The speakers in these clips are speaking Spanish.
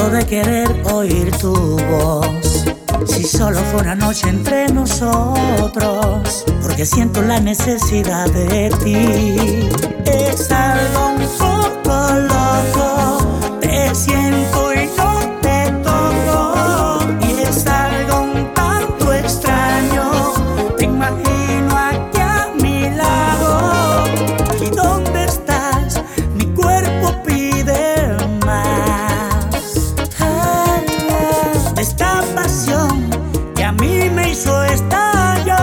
muero de querer oír tu voz. Si solo fue una noche entre nosotros, porque siento la necesidad de ti. Es algo un poco loco, te siento y no te toco. Y es algo un tanto extraño, te imagino aquí a mi lado. ¿Y dónde estás? Mi cuerpo pide más. Esta pasión que a mí me hizo estallar,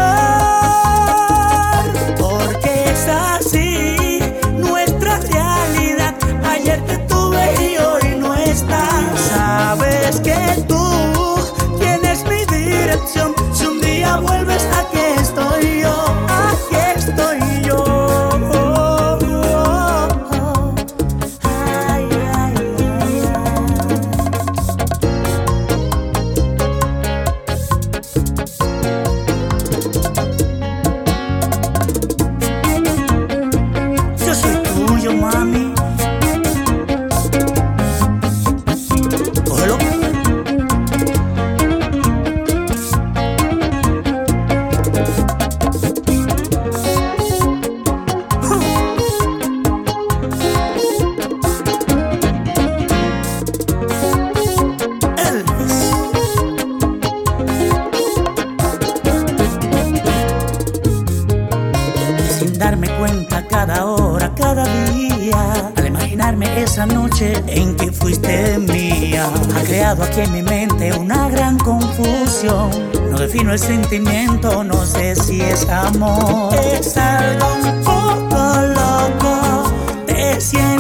porque es así nuestra realidad. Ayer te tuve y hoy no estás. Sabes que tú tienes mi dirección. Si un día vuelves, aquí estoy yo, aquí estoy yo. Ay, ay, ay, yo soy tuyo, mami. Cógelo. Elvis. Sin darme cuenta, cada hora, cada día, al imaginarme esa noche en que fuiste mía, ha creado aquí en mi mente una gran confusión. No defino el sentimiento, no sé si es amor. Es algo un poco loco, te siento